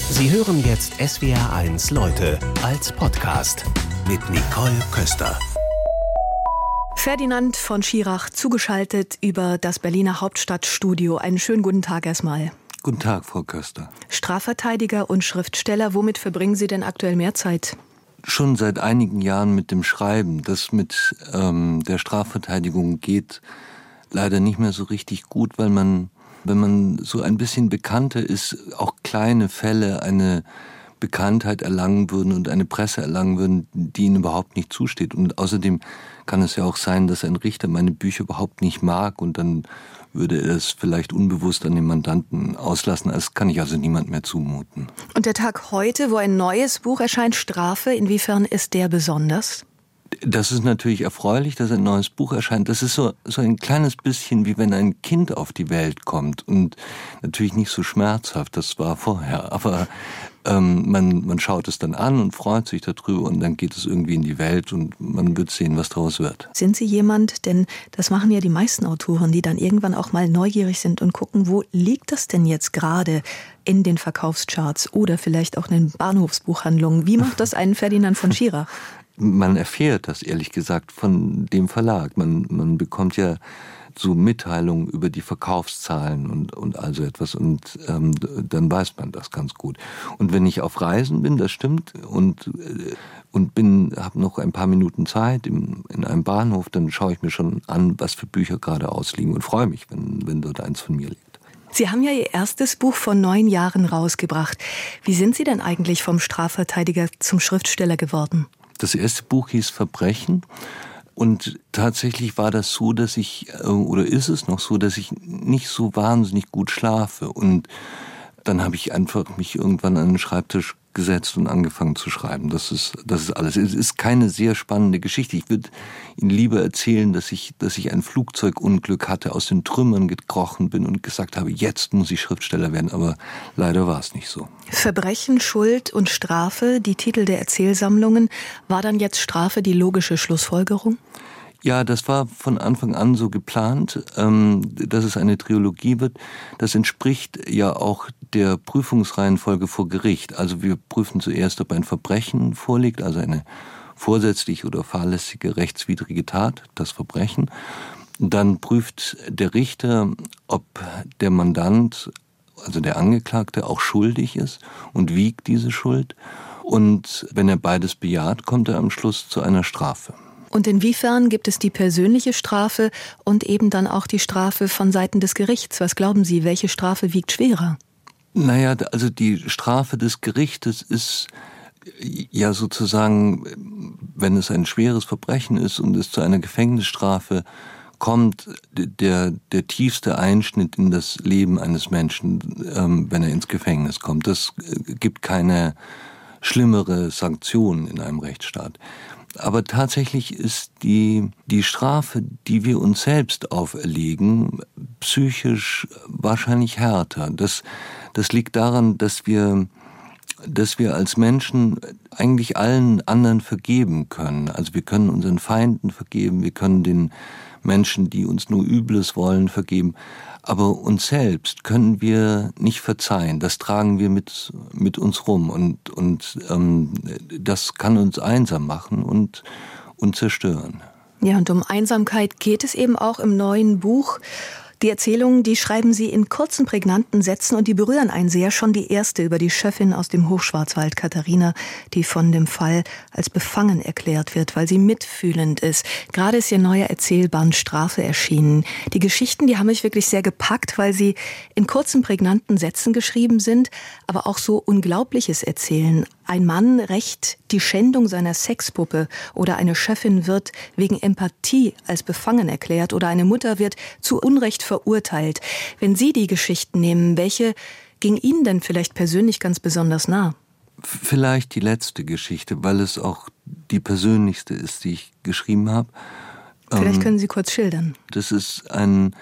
Sie hören jetzt SWR1 Leute als Podcast mit Nicole Köster. Ferdinand von Schirach zugeschaltet über das Berliner Hauptstadtstudio. Einen schönen guten Tag erstmal. Guten Tag, Frau Köster. Strafverteidiger und Schriftsteller, womit verbringen Sie denn aktuell mehr Zeit? Schon seit einigen Jahren mit dem Schreiben. Das mit der Strafverteidigung geht leider nicht mehr so richtig gut, weil man, wenn man so ein bisschen bekannter ist, auch kleine Fälle eine Bekanntheit erlangen würden und eine Presse erlangen würden, die ihnen überhaupt nicht zusteht. Und außerdem kann es ja auch sein, dass ein Richter meine Bücher überhaupt nicht mag und dann würde er es vielleicht unbewusst an den Mandanten auslassen. Das kann ich also niemand mehr zumuten. Und der Tag heute, wo ein neues Buch erscheint, Strafe, inwiefern ist der besonders? Das ist natürlich erfreulich, dass ein neues Buch erscheint. Das ist so ein kleines bisschen wie wenn ein Kind auf die Welt kommt und natürlich nicht so schmerzhaft, das war vorher, aber man schaut es dann an und freut sich darüber und dann geht es irgendwie in die Welt und man wird sehen, was daraus wird. Sind Sie jemand, denn das machen ja die meisten Autoren, die dann irgendwann auch mal neugierig sind und gucken, wo liegt das denn jetzt gerade in den Verkaufscharts oder vielleicht auch in den Bahnhofsbuchhandlungen? Wie macht das einen Ferdinand von Schirach? Man erfährt das ehrlich gesagt von dem Verlag. Man bekommt ja so Mitteilungen über die Verkaufszahlen und all so etwas und dann weiß man das ganz gut. Und wenn ich auf Reisen bin, das stimmt, und habe noch ein paar Minuten Zeit in einem Bahnhof, dann schaue ich mir schon an, was für Bücher gerade ausliegen und freue mich, wenn dort eins von mir liegt. Sie haben ja Ihr erstes Buch vor 9 Jahren rausgebracht. Wie sind Sie denn eigentlich vom Strafverteidiger zum Schriftsteller geworden? Das erste Buch hieß Verbrechen. Und tatsächlich war das so, dass oder ist es noch so, dass ich nicht so wahnsinnig gut schlafe. Und dann habe ich einfach mich irgendwann an den Schreibtisch gesetzt und angefangen zu schreiben. Das ist alles. Es ist keine sehr spannende Geschichte. Ich würde Ihnen lieber erzählen, dass ich ein Flugzeugunglück hatte, aus den Trümmern gekrochen bin und gesagt habe, jetzt muss ich Schriftsteller werden. Aber leider war es nicht so. Verbrechen, Schuld und Strafe, die Titel der Erzählsammlungen. War dann jetzt Strafe die logische Schlussfolgerung? Ja, das war von Anfang an so geplant, dass es eine Trilogie wird. Das entspricht ja auch der Prüfungsreihenfolge vor Gericht. Also wir prüfen zuerst, ob ein Verbrechen vorliegt, also eine vorsätzliche oder fahrlässige rechtswidrige Tat, das Verbrechen. Dann prüft der Richter, ob der Mandant, also der Angeklagte, auch schuldig ist und wiegt diese Schuld. Und wenn er beides bejaht, kommt er am Schluss zu einer Strafe. Und inwiefern gibt es die persönliche Strafe und eben dann auch die Strafe von Seiten des Gerichts? Was glauben Sie, welche Strafe wiegt schwerer? Naja, also die Strafe des Gerichtes ist ja sozusagen, wenn es ein schweres Verbrechen ist und es zu einer Gefängnisstrafe kommt, der tiefste Einschnitt in das Leben eines Menschen, wenn er ins Gefängnis kommt. Das gibt keine schlimmere Sanktion in einem Rechtsstaat. Aber tatsächlich ist die Strafe, die wir uns selbst auferlegen, psychisch wahrscheinlich härter. Das liegt daran, dass wir als Menschen eigentlich allen anderen vergeben können. Also wir können unseren Feinden vergeben, wir können den Menschen, die uns nur Übles wollen, vergeben. Aber uns selbst können wir nicht verzeihen. Das tragen wir mit uns rum und das kann uns einsam machen und zerstören. Ja, und um Einsamkeit geht es eben auch im neuen Buch. Die Erzählungen, die schreiben Sie in kurzen, prägnanten Sätzen und die berühren einen sehr. Schon die erste über die Chefin aus dem Hochschwarzwald, Katharina, die von dem Fall als befangen erklärt wird, weil sie mitfühlend ist. Gerade ist ihr neuer Erzählband Strafe erschienen. Die Geschichten, die haben mich wirklich sehr gepackt, weil sie in kurzen, prägnanten Sätzen geschrieben sind, aber auch so Unglaubliches erzählen. Ein Mann rächt die Schändung seiner Sexpuppe oder eine Chefin wird wegen Empathie als befangen erklärt oder eine Mutter wird zu Unrecht verurteilt. Wenn Sie die Geschichten nehmen, welche ging Ihnen denn vielleicht persönlich ganz besonders nah? Vielleicht die letzte Geschichte, weil es auch die persönlichste ist, die ich geschrieben habe. Vielleicht können Sie kurz schildern. Das ist ein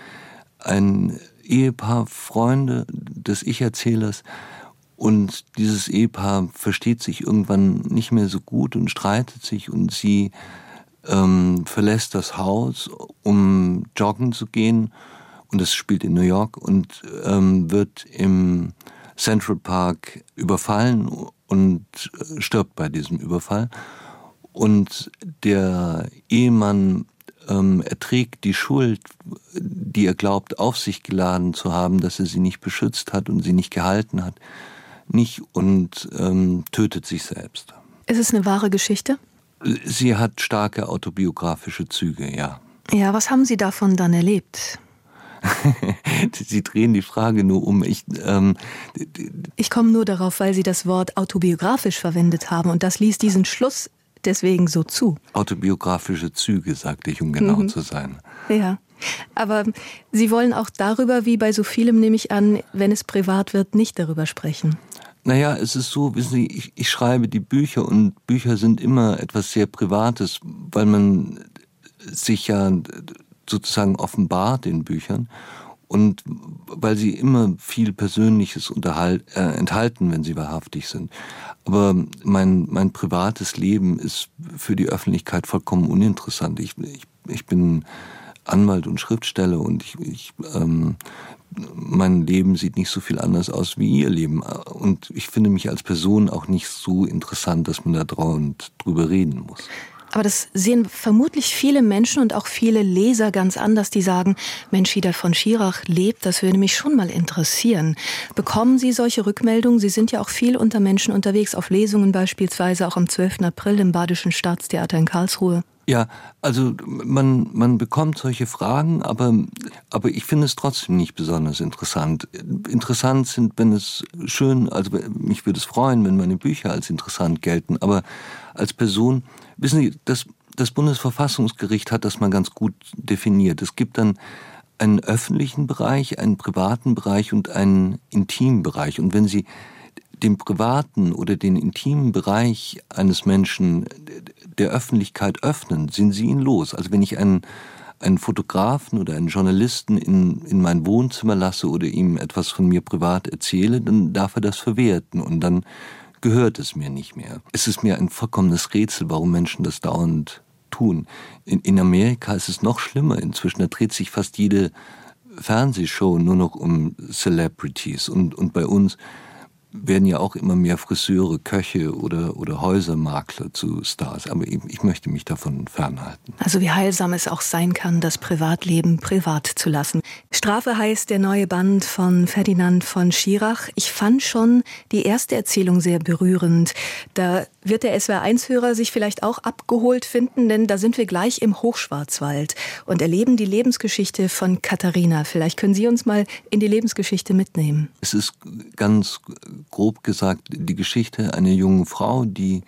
Ehepaar, Freunde des Ich-Erzählers. Und dieses Ehepaar versteht sich irgendwann nicht mehr so gut und streitet sich und sie verlässt das Haus, um joggen zu gehen. Und das spielt in New York und wird im Central Park überfallen und stirbt bei diesem Überfall. Und der Ehemann erträgt die Schuld, die er glaubt, auf sich geladen zu haben, dass er sie nicht beschützt hat und sie nicht gehalten hat, nicht und tötet sich selbst. Ist es eine wahre Geschichte? Sie hat starke autobiografische Züge, ja. Ja, was haben Sie davon dann erlebt? Sie drehen die Frage nur um. Ich komme nur darauf, weil Sie das Wort autobiografisch verwendet haben und das ließ diesen Schluss deswegen so zu. Autobiografische Züge, sagte ich, um genau zu sein. Ja, aber Sie wollen auch darüber, wie bei so vielem nehme ich an, wenn es privat wird, nicht darüber sprechen. Naja, es ist so, wissen Sie, ich schreibe die Bücher und Bücher sind immer etwas sehr Privates, weil man sich ja sozusagen offenbart in Büchern und weil sie immer viel Persönliches enthalten, wenn sie wahrhaftig sind. Aber mein privates Leben ist für die Öffentlichkeit vollkommen uninteressant. Ich bin Anwalt und Schriftsteller und mein Leben sieht nicht so viel anders aus wie Ihr Leben. Und ich finde mich als Person auch nicht so interessant, dass man da dauernd drüber reden muss. Aber das sehen vermutlich viele Menschen und auch viele Leser ganz anders, die sagen, Mensch, wie der von Schirach lebt, das würde mich schon mal interessieren. Bekommen Sie solche Rückmeldungen? Sie sind ja auch viel unter Menschen unterwegs, auf Lesungen beispielsweise, auch am 12. April im Badischen Staatstheater in Karlsruhe. Ja, also man bekommt solche Fragen, aber ich finde es trotzdem nicht besonders interessant. Interessant sind, wenn es schön, also mich würde es freuen, wenn meine Bücher als interessant gelten, aber als Person, wissen Sie, das Bundesverfassungsgericht hat das mal ganz gut definiert. Es gibt dann einen öffentlichen Bereich, einen privaten Bereich und einen intimen Bereich. Und wenn Sie den privaten oder den intimen Bereich eines Menschen der Öffentlichkeit öffnen, sind Sie ihn los. Also wenn ich einen Fotografen oder einen Journalisten in mein Wohnzimmer lasse oder ihm etwas von mir privat erzähle, dann darf er das verwerten und dann gehört es mir nicht mehr. Es ist mir ein vollkommenes Rätsel, warum Menschen das dauernd tun. In Amerika ist es noch schlimmer inzwischen. Da dreht sich fast jede Fernsehshow nur noch um Celebrities und bei uns werden ja auch immer mehr Friseure, Köche oder Häusermakler zu Stars. Aber ich möchte mich davon fernhalten. Also wie heilsam es auch sein kann, das Privatleben privat zu lassen. Strafe heißt der neue Band von Ferdinand von Schirach. Ich fand schon die erste Erzählung sehr berührend. Da wird der SWR1-Hörer sich vielleicht auch abgeholt finden, denn da sind wir gleich im Hochschwarzwald und erleben die Lebensgeschichte von Katharina. Vielleicht können Sie uns mal in die Lebensgeschichte mitnehmen. Es ist ganz grob gesagt die Geschichte einer jungen Frau, die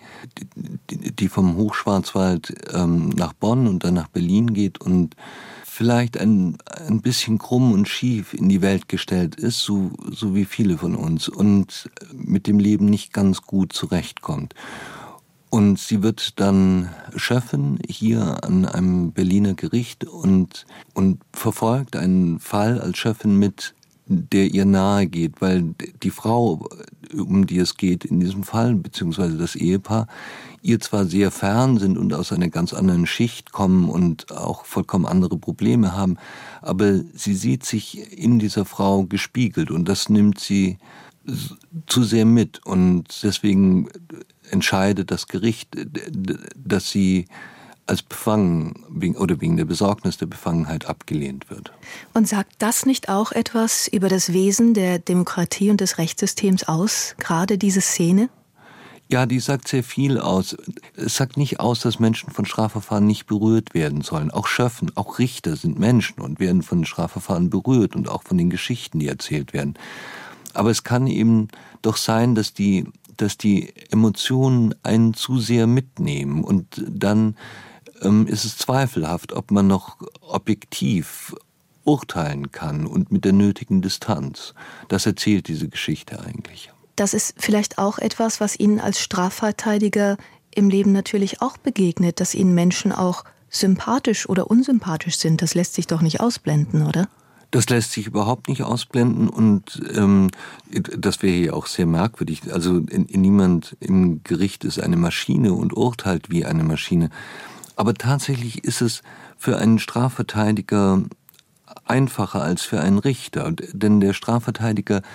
vom Hochschwarzwald nach Bonn und dann nach Berlin geht und vielleicht ein bisschen krumm und schief in die Welt gestellt ist, so wie viele von uns, und mit dem Leben nicht ganz gut zurechtkommt. Und sie wird dann Schöffin hier an einem Berliner Gericht und verfolgt einen Fall als Schöffin mit, der ihr nahe geht, weil die Frau, um die es geht in diesem Fall, beziehungsweise das Ehepaar, ihr zwar sehr fern sind und aus einer ganz anderen Schicht kommen und auch vollkommen andere Probleme haben, aber sie sieht sich in dieser Frau gespiegelt und das nimmt sie zu sehr mit und deswegen entscheidet das Gericht, dass sie als befangen oder wegen der Besorgnis der Befangenheit abgelehnt wird. Und sagt das nicht auch etwas über das Wesen der Demokratie und des Rechtssystems aus, gerade diese Szene? Ja, die sagt sehr viel aus. Es sagt nicht aus, dass Menschen von Strafverfahren nicht berührt werden sollen. Auch Schöffen, auch Richter sind Menschen und werden von Strafverfahren berührt und auch von den Geschichten, die erzählt werden. Aber es kann eben doch sein, dass die Emotionen einen zu sehr mitnehmen und dann ist es zweifelhaft, ob man noch objektiv urteilen kann und mit der nötigen Distanz. Das erzählt diese Geschichte eigentlich. Das ist vielleicht auch etwas, was Ihnen als Strafverteidiger im Leben natürlich auch begegnet, dass Ihnen Menschen auch sympathisch oder unsympathisch sind. Das lässt sich doch nicht ausblenden, oder? Das lässt sich überhaupt nicht ausblenden und das wäre ja auch sehr merkwürdig. Also niemand im Gericht ist eine Maschine und urteilt wie eine Maschine. Aber tatsächlich ist es für einen Strafverteidiger einfacher als für einen Richter. Denn der Strafverteidiger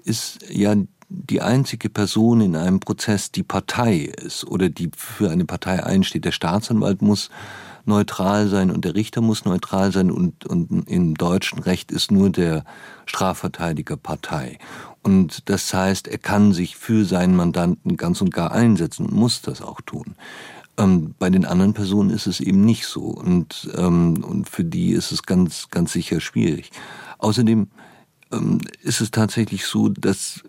ist ja die einzige Person in einem Prozess, die Partei ist oder die für eine Partei einsteht. Der Staatsanwalt muss neutral sein und der Richter muss neutral sein und im deutschen Recht ist nur der Strafverteidiger Partei. Und das heißt, er kann sich für seinen Mandanten ganz und gar einsetzen und muss das auch tun. Bei den anderen Personen ist es eben nicht so und für die ist es ganz, ganz sicher schwierig. Außerdem ist es tatsächlich so, dass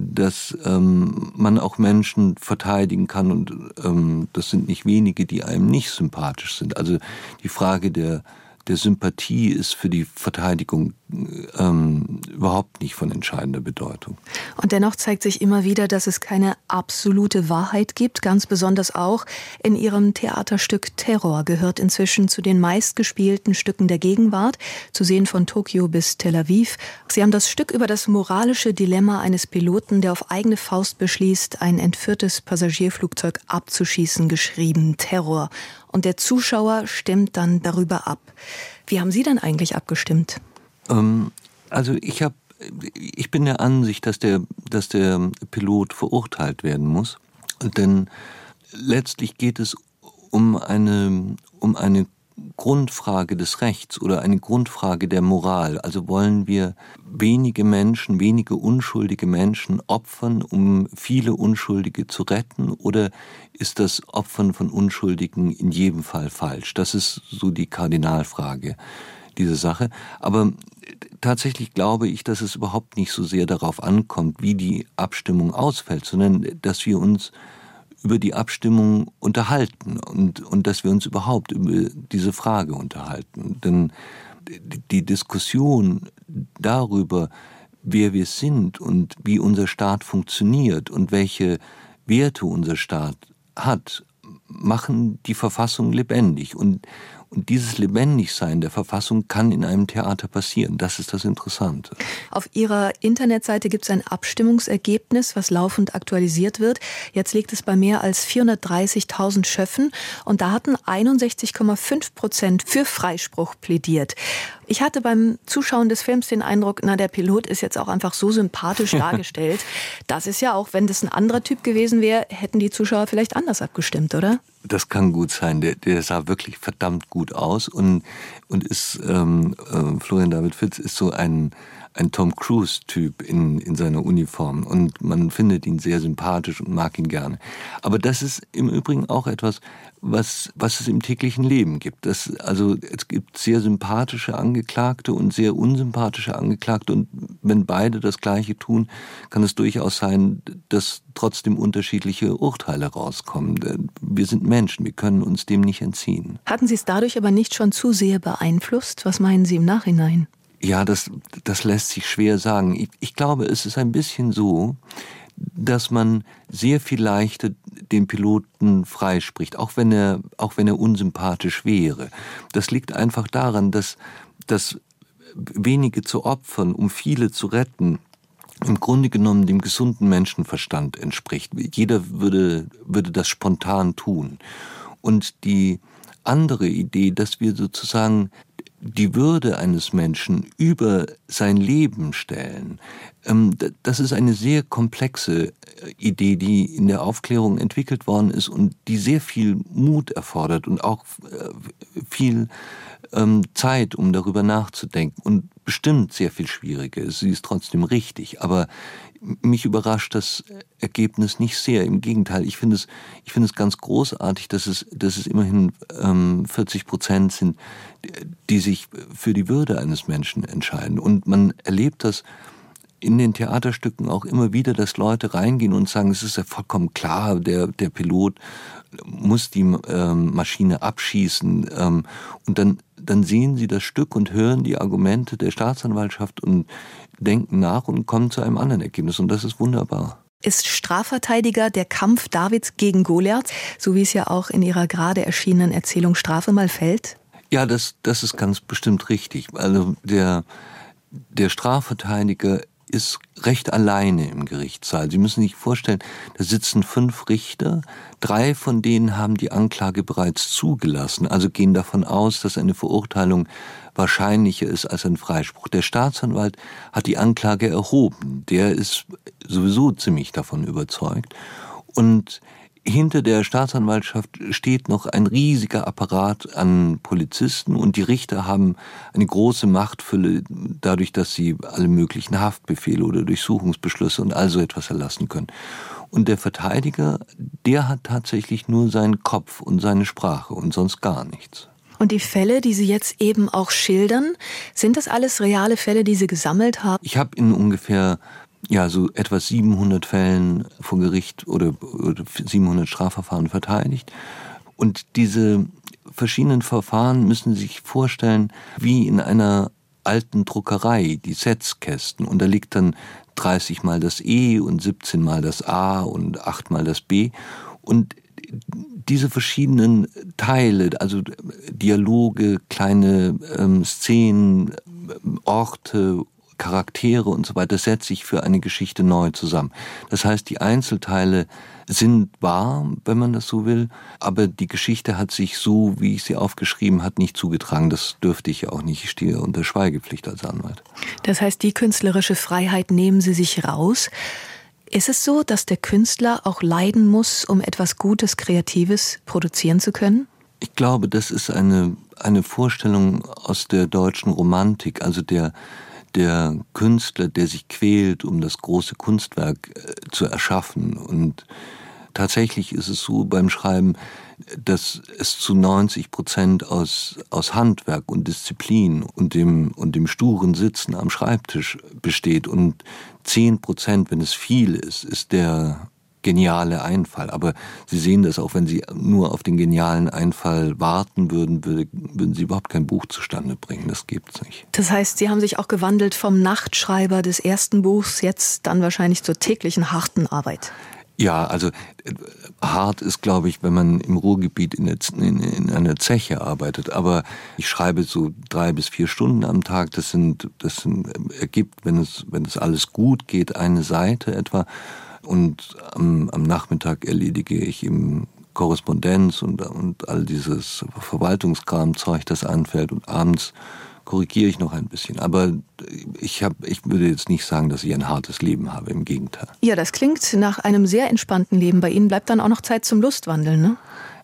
man auch Menschen verteidigen kann und das sind nicht wenige, die einem nicht sympathisch sind. Also die Frage der Sympathie ist für die Verteidigung überhaupt nicht von entscheidender Bedeutung. Und dennoch zeigt sich immer wieder, dass es keine absolute Wahrheit gibt. Ganz besonders auch in Ihrem Theaterstück Terror gehört inzwischen zu den meistgespielten Stücken der Gegenwart, zu sehen von Tokio bis Tel Aviv. Sie haben das Stück über das moralische Dilemma eines Piloten, der auf eigene Faust beschließt, ein entführtes Passagierflugzeug abzuschießen, geschrieben. Terror. Und der Zuschauer stimmt dann darüber ab. Wie haben Sie denn eigentlich abgestimmt? Also ich bin der Ansicht, dass der Pilot verurteilt werden muss. Denn letztlich geht es um eine Grundfrage des Rechts oder eine Grundfrage der Moral. Also wollen wir wenige unschuldige Menschen opfern, um viele Unschuldige zu retten, oder ist das Opfern von Unschuldigen in jedem Fall falsch? Das ist so die Kardinalfrage dieser Sache. Aber tatsächlich glaube ich, dass es überhaupt nicht so sehr darauf ankommt, wie die Abstimmung ausfällt, sondern dass wir uns über die Abstimmung unterhalten und dass wir uns überhaupt über diese Frage unterhalten. Denn die Diskussion darüber, wer wir sind und wie unser Staat funktioniert und welche Werte unser Staat hat, machen die Verfassung lebendig. Und dieses Lebendigsein der Verfassung kann in einem Theater passieren. Das ist das Interessante. Auf Ihrer Internetseite gibt es ein Abstimmungsergebnis, was laufend aktualisiert wird. Jetzt liegt es bei mehr als 430.000 Schöffen und da hatten 61,5% für Freispruch plädiert. Ich hatte beim Zuschauen des Films den Eindruck, der Pilot ist jetzt auch einfach so sympathisch dargestellt. Das ist ja auch, wenn das ein anderer Typ gewesen wäre, hätten die Zuschauer vielleicht anders abgestimmt, oder? Das kann gut sein. Der sah wirklich verdammt gut aus und ist Florian David Fitz ist so ein Tom Cruise-Typ in seiner Uniform und man findet ihn sehr sympathisch und mag ihn gerne. Aber das ist im Übrigen auch etwas, was es im täglichen Leben gibt. Also es gibt sehr sympathische Angeklagte und sehr unsympathische Angeklagte und wenn beide das Gleiche tun, kann es durchaus sein, dass trotzdem unterschiedliche Urteile rauskommen. Wir sind Menschen, wir können uns dem nicht entziehen. Hatten Sie es dadurch aber nicht schon zu sehr beeinflusst? Was meinen Sie im Nachhinein? Ja, das lässt sich schwer sagen. Ich glaube, es ist ein bisschen so, dass man sehr viel leichter den Piloten freispricht, auch wenn er unsympathisch wäre. Das liegt einfach daran, dass wenige zu opfern, um viele zu retten, im Grunde genommen dem gesunden Menschenverstand entspricht. Jeder würde das spontan tun. Und die andere Idee, dass wir sozusagen die Würde eines Menschen über sein Leben stellen, das ist eine sehr komplexe Idee, die in der Aufklärung entwickelt worden ist und die sehr viel Mut erfordert und auch viel Zeit, um darüber nachzudenken und bestimmt sehr viel schwieriger ist. Sie ist trotzdem richtig, aber mich überrascht das Ergebnis nicht sehr. Im Gegenteil, ich finde es ganz großartig, dass es immerhin 40% sind, die sich für die Würde eines Menschen entscheiden. Und man erlebt das in den Theaterstücken auch immer wieder, dass Leute reingehen und sagen, es ist ja vollkommen klar, der Pilot muss die Maschine abschießen. Und dann sehen sie das Stück und hören die Argumente der Staatsanwaltschaft und denken nach und kommen zu einem anderen Ergebnis. Und das ist wunderbar. Ist Strafverteidiger der Kampf Davids gegen Goliath, so wie es ja auch in Ihrer gerade erschienenen Erzählung Strafe mal fällt? Ja, das ist ganz bestimmt richtig. Also der Strafverteidiger ist recht alleine im Gerichtssaal. Sie müssen sich vorstellen, da sitzen 5 Richter, 3 von denen haben die Anklage bereits zugelassen, also gehen davon aus, dass eine Verurteilung wahrscheinlicher ist als ein Freispruch. Der Staatsanwalt hat die Anklage erhoben. Der ist sowieso ziemlich davon überzeugt. Und hinter der Staatsanwaltschaft steht noch ein riesiger Apparat an Polizisten und die Richter haben eine große Machtfülle dadurch, dass sie alle möglichen Haftbefehle oder Durchsuchungsbeschlüsse und all so etwas erlassen können. Und der Verteidiger, der hat tatsächlich nur seinen Kopf und seine Sprache und sonst gar nichts. Und die Fälle, die Sie jetzt eben auch schildern, sind das alles reale Fälle, die Sie gesammelt haben? Ich habe in ungefähr so etwa 700 Fällen vor Gericht oder 700 Strafverfahren verteidigt. Und diese verschiedenen Verfahren müssen Sie sich vorstellen, wie in einer alten Druckerei, die Setzkästen. Und da liegt dann 30 mal das E und 17 mal das A und 8 mal das B. Und diese verschiedenen Teile, also Dialoge, kleine Szenen, Orte, Charaktere und so weiter, setze ich für eine Geschichte neu zusammen. Das heißt, die Einzelteile sind wahr, wenn man das so will, aber die Geschichte hat sich so, wie ich sie aufgeschrieben habe, nicht zugetragen. Das dürfte ich auch nicht. Ich stehe unter Schweigepflicht als Anwalt. Das heißt, die künstlerische Freiheit nehmen Sie sich raus. Ist es so, dass der Künstler auch leiden muss, um etwas Gutes, Kreatives produzieren zu können? Ich glaube, das ist eine Vorstellung aus der deutschen Romantik, also der Künstler, der sich quält, um das große Kunstwerk zu erschaffen. Und tatsächlich ist es so beim Schreiben, dass es zu 90% aus Handwerk und Disziplin und dem sturen Sitzen am Schreibtisch besteht. Und 10%, wenn es viel ist der geniale Einfall. Aber Sie sehen das auch, wenn Sie nur auf den genialen Einfall warten würden Sie überhaupt kein Buch zustande bringen. Das gibt's nicht. Das heißt, Sie haben sich auch gewandelt vom Nachtschreiber des ersten Buchs jetzt dann wahrscheinlich zur täglichen harten Arbeit. Ja, also hart ist, glaube ich, wenn man im Ruhrgebiet in einer Zeche arbeitet. Aber ich schreibe so 3 bis 4 Stunden am Tag. Das ergibt, wenn es alles gut geht, eine Seite etwa. Und am Nachmittag erledige ich eben Korrespondenz und all dieses Verwaltungskram-Zeug, das anfällt. Und abends korrigiere ich noch ein bisschen. Aber ich würde jetzt nicht sagen, dass ich ein hartes Leben habe, im Gegenteil. Ja, das klingt nach einem sehr entspannten Leben. Bei Ihnen bleibt dann auch noch Zeit zum Lustwandeln, ne?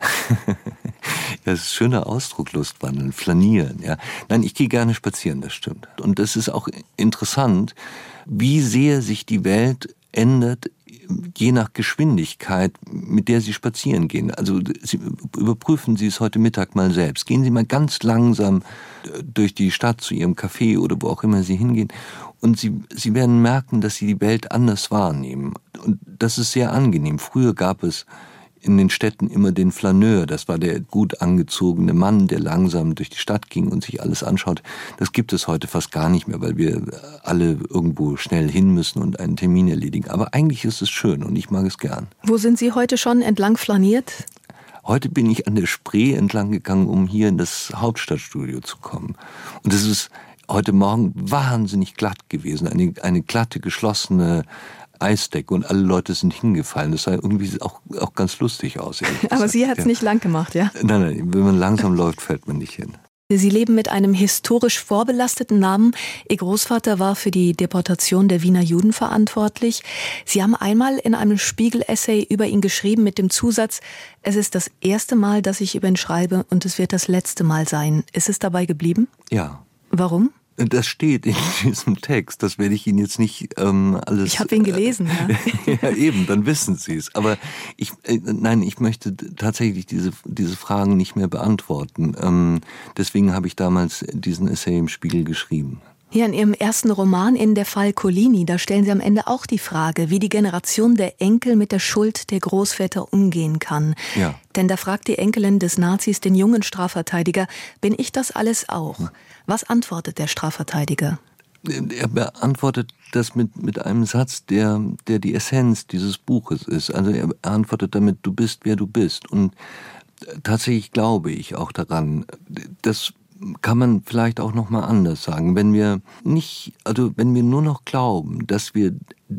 Das ist ein schöner Ausdruck, Lustwandeln, flanieren. Ja. Nein, ich gehe gerne spazieren, das stimmt. Und das ist auch interessant, wie sehr sich die Welt ändert, je nach Geschwindigkeit, mit der Sie spazieren gehen. Also überprüfen Sie es heute Mittag mal selbst. Gehen Sie mal ganz langsam durch die Stadt zu Ihrem Café oder wo auch immer Sie hingehen und Sie werden merken, dass Sie die Welt anders wahrnehmen. Und das ist sehr angenehm. Früher gab es in den Städten immer den Flaneur. Das war der gut angezogene Mann, der langsam durch die Stadt ging und sich alles anschaut. Das gibt es heute fast gar nicht mehr, weil wir alle irgendwo schnell hin müssen und einen Termin erledigen. Aber eigentlich ist es schön und ich mag es gern. Wo sind Sie heute schon entlang flaniert? Heute bin ich an der Spree entlang gegangen, um hier in das Hauptstadtstudio zu kommen. Und es ist heute Morgen wahnsinnig glatt gewesen. Eine glatte, geschlossene Eisdecke und alle Leute sind hingefallen. Das sah irgendwie auch ganz lustig aus. Aber Sie hat es nicht lang gemacht, ja? Nein, wenn man langsam läuft, fällt man nicht hin. Sie leben mit einem historisch vorbelasteten Namen. Ihr Großvater war für die Deportation der Wiener Juden verantwortlich. Sie haben einmal in einem Spiegel-Essay über ihn geschrieben mit dem Zusatz: Es ist das erste Mal, dass ich über ihn schreibe und es wird das letzte Mal sein. Ist es dabei geblieben? Ja. Warum? Das steht in diesem Text, das werde ich Ihnen jetzt nicht alles... Ich habe ihn gelesen, ja. Ja, eben, dann wissen Sie es. Aber ich möchte tatsächlich diese Fragen nicht mehr beantworten. Deswegen habe ich damals diesen Essay im Spiegel geschrieben. Hier in Ihrem ersten Roman, in Der Fall Collini, da stellen Sie am Ende auch die Frage, wie die Generation der Enkel mit der Schuld der Großväter umgehen kann. Ja. Denn da fragt die Enkelin des Nazis den jungen Strafverteidiger: Bin ich das alles auch? Was antwortet der Strafverteidiger? Er beantwortet das mit einem Satz, der die Essenz dieses Buches ist. Also er antwortet damit: Du bist, wer du bist. Und tatsächlich glaube ich auch daran, dass kann man vielleicht auch noch mal anders sagen. Wenn wir nur noch glauben, dass wir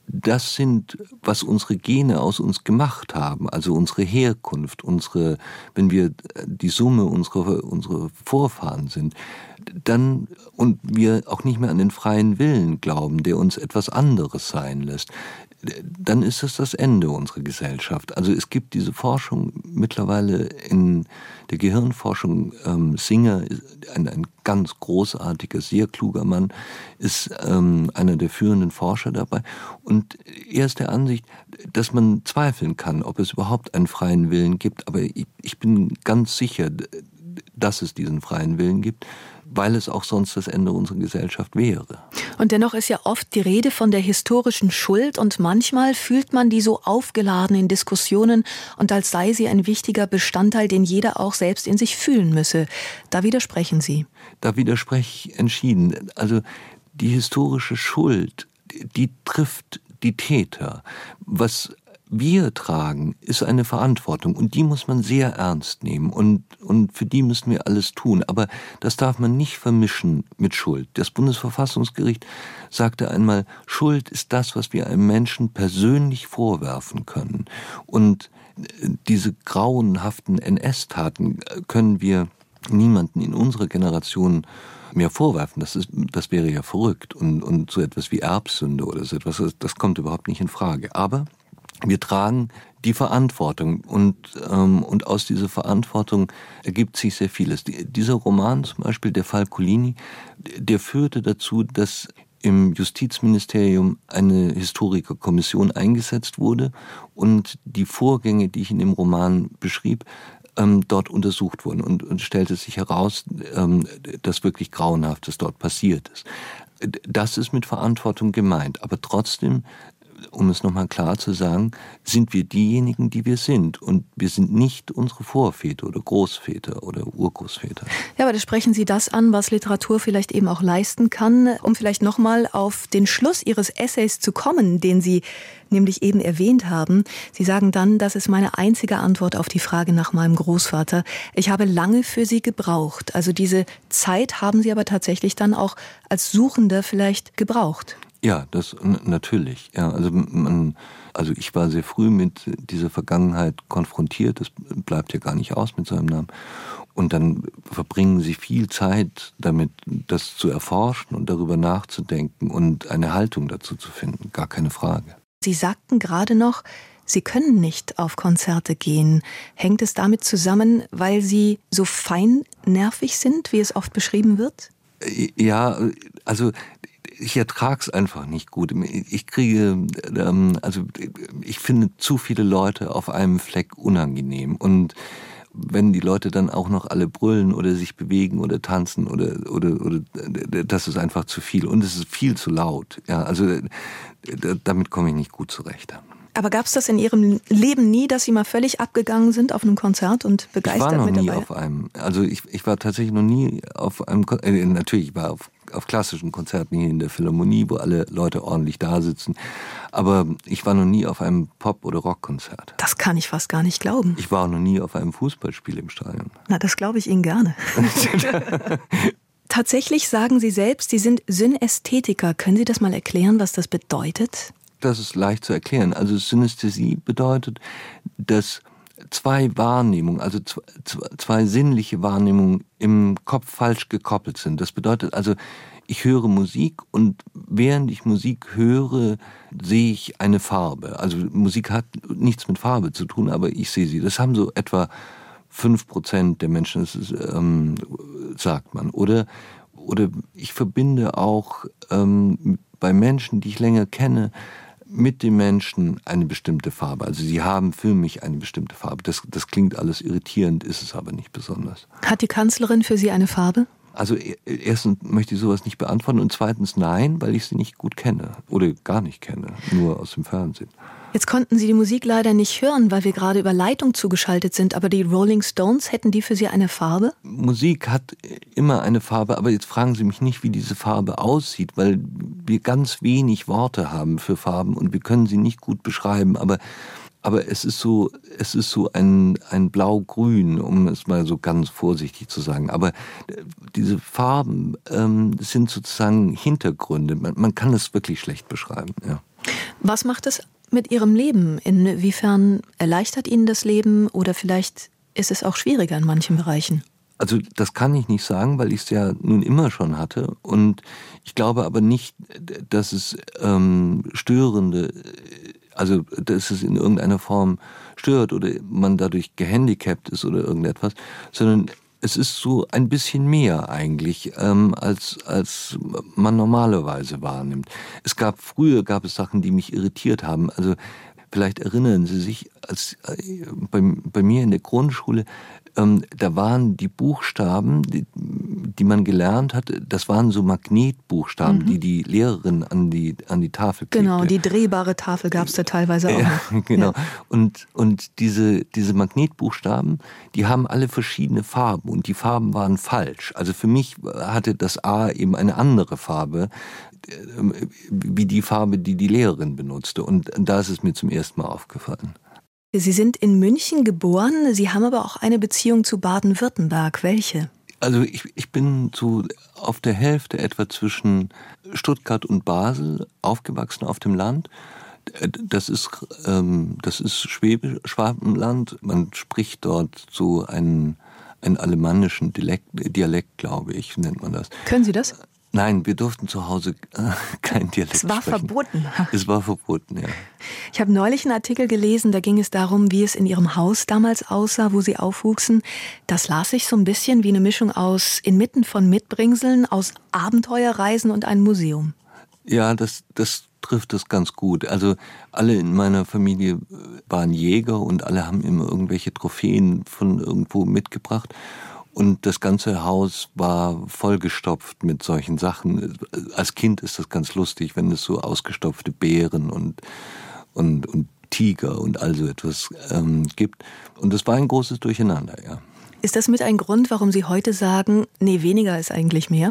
das sind, was unsere Gene aus uns gemacht haben, also unsere Herkunft, wenn wir die Summe unserer Vorfahren sind, dann, und wir auch nicht mehr an den freien Willen glauben, der uns etwas anderes sein lässt, dann ist es das Ende unserer Gesellschaft. Also es gibt diese Forschung mittlerweile in der Gehirnforschung. Singer, ein ganz großartiger, sehr kluger Mann, ist einer der führenden Forscher dabei. Und er ist der Ansicht, dass man zweifeln kann, ob es überhaupt einen freien Willen gibt. Aber ich bin ganz sicher, dass es diesen freien Willen gibt, weil es auch sonst das Ende unserer Gesellschaft wäre. Und dennoch ist ja oft die Rede von der historischen Schuld und manchmal fühlt man die so aufgeladen in Diskussionen und als sei sie ein wichtiger Bestandteil, den jeder auch selbst in sich fühlen müsse. Da widersprechen Sie. Da widerspreche ich entschieden. Also die historische Schuld, die trifft die Täter. Was wir tragen, ist eine Verantwortung und die muss man sehr ernst nehmen und für die müssen wir alles tun. Aber das darf man nicht vermischen mit Schuld. Das Bundesverfassungsgericht sagte einmal, Schuld ist das, was wir einem Menschen persönlich vorwerfen können. Und diese grauenhaften NS-Taten können wir niemanden in unserer Generation mehr vorwerfen. Das wäre ja verrückt und so etwas wie Erbsünde oder so etwas, das kommt überhaupt nicht in Frage. Aber wir tragen die Verantwortung und aus dieser Verantwortung ergibt sich sehr vieles. Dieser Roman zum Beispiel, der Fall Collini, der führte dazu, dass im Justizministerium eine Historikerkommission eingesetzt wurde und die Vorgänge, die ich in dem Roman beschrieb, dort untersucht wurden und stellte sich heraus, dass wirklich Grauenhaftes dort passiert ist. Das ist mit Verantwortung gemeint, aber trotzdem, um es nochmal klar zu sagen, sind wir diejenigen, die wir sind. Und wir sind nicht unsere Vorväter oder Großväter oder Urgroßväter. Ja, aber da sprechen Sie das an, was Literatur vielleicht eben auch leisten kann, um vielleicht nochmal auf den Schluss Ihres Essays zu kommen, den Sie nämlich eben erwähnt haben. Sie sagen dann, das ist meine einzige Antwort auf die Frage nach meinem Großvater. Ich habe lange für sie gebraucht. Also diese Zeit haben Sie aber tatsächlich dann auch als Suchender vielleicht gebraucht. Ja, das natürlich. Ja, also ich war sehr früh mit dieser Vergangenheit konfrontiert. Das bleibt ja gar nicht aus mit so einem Namen. Und dann verbringen Sie viel Zeit damit, das zu erforschen und darüber nachzudenken und eine Haltung dazu zu finden. Gar keine Frage. Sie sagten gerade noch, Sie können nicht auf Konzerte gehen. Hängt es damit zusammen, weil Sie so feinnervig sind, wie es oft beschrieben wird? Ja, also ich ertrage es einfach nicht gut. Ich finde zu viele Leute auf einem Fleck unangenehm. Und wenn die Leute dann auch noch alle brüllen oder sich bewegen oder tanzen oder das ist einfach zu viel. Und es ist viel zu laut. Ja, also damit komme ich nicht gut zurecht. Aber gab es das in Ihrem Leben nie, dass Sie mal völlig abgegangen sind auf einem Konzert und begeistert mit dabei? Ich war noch nie auf einem. Also ich war tatsächlich noch nie auf einem natürlich, ich war auf klassischen Konzerten hier in der Philharmonie, wo alle Leute ordentlich da sitzen. Aber ich war noch nie auf einem Pop- oder Rockkonzert. Das kann ich fast gar nicht glauben. Ich war auch noch nie auf einem Fußballspiel im Stadion. Na, das glaube ich Ihnen gerne. Tatsächlich sagen Sie selbst, Sie sind Synästhetiker. Können Sie das mal erklären, was das bedeutet? Das ist leicht zu erklären. Also Synästhesie bedeutet, dass zwei Wahrnehmungen, also zwei sinnliche Wahrnehmungen im Kopf falsch gekoppelt sind. Das bedeutet also, ich höre Musik und während ich Musik höre, sehe ich eine Farbe. Also Musik hat nichts mit Farbe zu tun, aber ich sehe sie. Das haben so etwa 5% der Menschen, das ist, sagt man. Oder ich verbinde auch bei Menschen, die ich länger kenne, mit den Menschen eine bestimmte Farbe. Also sie haben für mich eine bestimmte Farbe. Das klingt alles irritierend, ist es aber nicht besonders. Hat die Kanzlerin für Sie eine Farbe? Also erstens möchte ich sowas nicht beantworten und zweitens nein, weil ich sie nicht gut kenne oder gar nicht kenne, nur aus dem Fernsehen. Jetzt konnten Sie die Musik leider nicht hören, weil wir gerade über Leitung zugeschaltet sind, aber die Rolling Stones, hätten die für Sie eine Farbe? Musik hat immer eine Farbe, aber jetzt fragen Sie mich nicht, wie diese Farbe aussieht, weil wir ganz wenig Worte haben für Farben und wir können sie nicht gut beschreiben, aber es ist so ein Blau-Grün, um es mal so ganz vorsichtig zu sagen. Aber diese Farben sind sozusagen Hintergründe. Man kann es wirklich schlecht beschreiben, ja. Was macht es mit Ihrem Leben? Inwiefern erleichtert Ihnen das Leben oder vielleicht ist es auch schwieriger in manchen Bereichen? Also das kann ich nicht sagen, weil ich es ja nun immer schon hatte. Und ich glaube aber nicht, dass es störende, also dass es in irgendeiner Form stört oder man dadurch gehandicapt ist oder irgendetwas, sondern es ist so ein bisschen mehr eigentlich, als man normalerweise wahrnimmt. Früher gab es Sachen, die mich irritiert haben. Also vielleicht erinnern Sie sich, als bei mir in der Grundschule, da waren die Buchstaben, die man gelernt hat, das waren so Magnetbuchstaben, die Lehrerin an die Tafel klebte. Genau, die drehbare Tafel gab es da teilweise auch noch. Genau. Ja. Und diese Magnetbuchstaben, die haben alle verschiedene Farben und die Farben waren falsch. Also für mich hatte das A eben eine andere Farbe, wie die Farbe, die die Lehrerin benutzte. Und da ist es mir zum ersten Mal aufgefallen. Sie sind in München geboren, Sie haben aber auch eine Beziehung zu Baden-Württemberg. Welche? Also ich bin so auf der Hälfte etwa zwischen Stuttgart und Basel aufgewachsen auf dem Land. Das ist Schwabenland. Man spricht dort so einen alemannischen Dialekt, glaube ich, nennt man das. Können Sie das? Nein, wir durften zu Hause kein Dialekt sprechen. Es war verboten. Es war verboten, ja. Ich habe neulich einen Artikel gelesen, da ging es darum, wie es in Ihrem Haus damals aussah, wo Sie aufwuchsen. Das las sich so ein bisschen wie eine Mischung aus inmitten von Mitbringseln, aus Abenteuerreisen und einem Museum. Ja, das trifft das ganz gut. Also alle in meiner Familie waren Jäger und alle haben immer irgendwelche Trophäen von irgendwo mitgebracht. Und das ganze Haus war vollgestopft mit solchen Sachen. Als Kind ist das ganz lustig, wenn es so ausgestopfte Bären und Tiger und all so etwas gibt. Und das war ein großes Durcheinander, ja. Ist das mit ein Grund, warum Sie heute sagen, nee, weniger ist eigentlich mehr?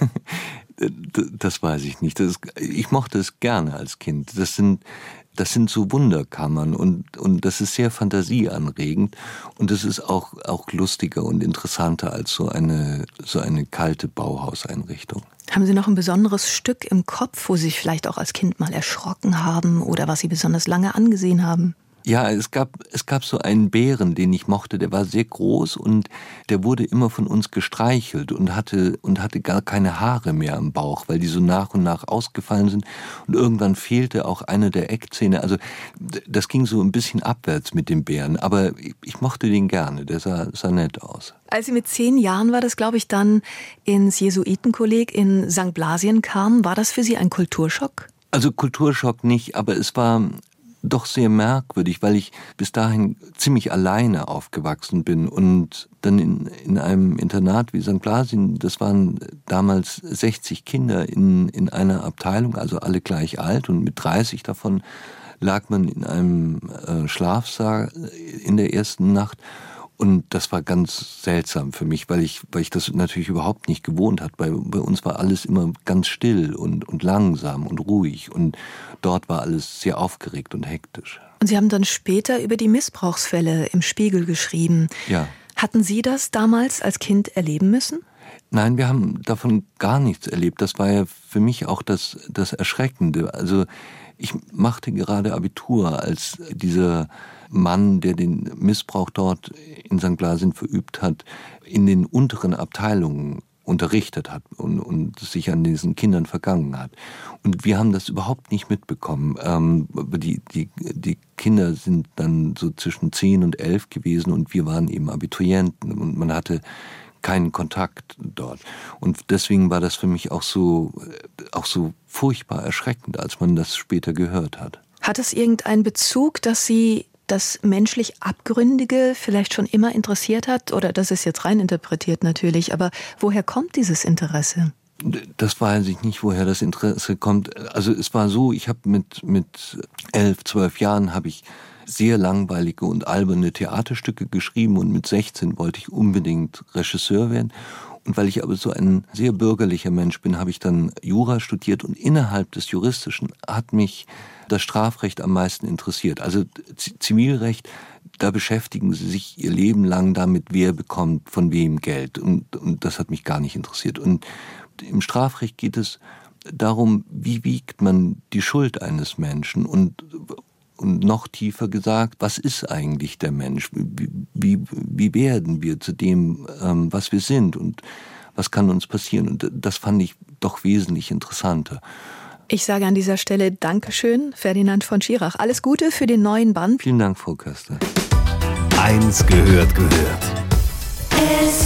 Das weiß ich nicht. Ich mochte es gerne als Kind. Das sind so Wunderkammern und das ist sehr fantasieanregend und das ist auch lustiger und interessanter als so eine kalte Bauhauseinrichtung. Haben Sie noch ein besonderes Stück im Kopf, wo Sie sich vielleicht auch als Kind mal erschrocken haben oder was Sie besonders lange angesehen haben? Ja, es gab so einen Bären, den ich mochte, der war sehr groß und der wurde immer von uns gestreichelt und hatte gar keine Haare mehr am Bauch, weil die so nach und nach ausgefallen sind und irgendwann fehlte auch eine der Eckzähne. Also das ging so ein bisschen abwärts mit dem Bären, aber ich mochte den gerne, der sah nett aus. Als Sie mit 10 Jahren war das, glaube ich, dann ins Jesuitenkolleg in St. Blasien kamen, war das für Sie ein Kulturschock? Also Kulturschock nicht, aber es war doch sehr merkwürdig, weil ich bis dahin ziemlich alleine aufgewachsen bin und dann in einem Internat wie St. Blasien, das waren damals 60 Kinder in einer Abteilung, also alle gleich alt und mit 30 davon lag man in einem Schlafsaal in der ersten Nacht. Und das war ganz seltsam für mich, weil ich das natürlich überhaupt nicht gewohnt hat. Bei uns war alles immer ganz still und langsam und ruhig. Und dort war alles sehr aufgeregt und hektisch. Und Sie haben dann später über die Missbrauchsfälle im Spiegel geschrieben. Ja. Hatten Sie das damals als Kind erleben müssen? Nein, wir haben davon gar nichts erlebt. Das war ja für mich auch das Erschreckende. Also ich machte gerade Abitur, als dieser Mann, der den Missbrauch dort in St. Blasien verübt hat, in den unteren Abteilungen unterrichtet hat und sich an diesen Kindern vergangen hat. Und wir haben das überhaupt nicht mitbekommen. Die Kinder sind dann so zwischen 10 und 11 gewesen und wir waren eben Abiturienten und man hatte keinen Kontakt dort. Und deswegen war das für mich auch so furchtbar erschreckend, als man das später gehört hat. Hat es irgendeinen Bezug, dass Sie das menschlich Abgründige vielleicht schon immer interessiert hat? Oder das ist jetzt rein interpretiert natürlich, aber woher kommt dieses Interesse? Das weiß ich nicht, woher das Interesse kommt. Also es war so, ich habe mit 11, 12 Jahren habe ich sehr langweilige und alberne Theaterstücke geschrieben und mit 16 wollte ich unbedingt Regisseur werden. Und weil ich aber so ein sehr bürgerlicher Mensch bin, habe ich dann Jura studiert und innerhalb des Juristischen hat mich das Strafrecht am meisten interessiert. Also Zivilrecht, da beschäftigen sie sich ihr Leben lang damit, wer bekommt von wem Geld. Und das hat mich gar nicht interessiert. Und im Strafrecht geht es darum, wie wiegt man die Schuld eines Menschen und noch tiefer gesagt, was ist eigentlich der Mensch? Wie werden wir zu dem, was wir sind und was kann uns passieren? Und das fand ich doch wesentlich interessanter. Ich sage an dieser Stelle Dankeschön, Ferdinand von Schirach. Alles Gute für den neuen Band. Vielen Dank, Frau Köster. 1 gehört.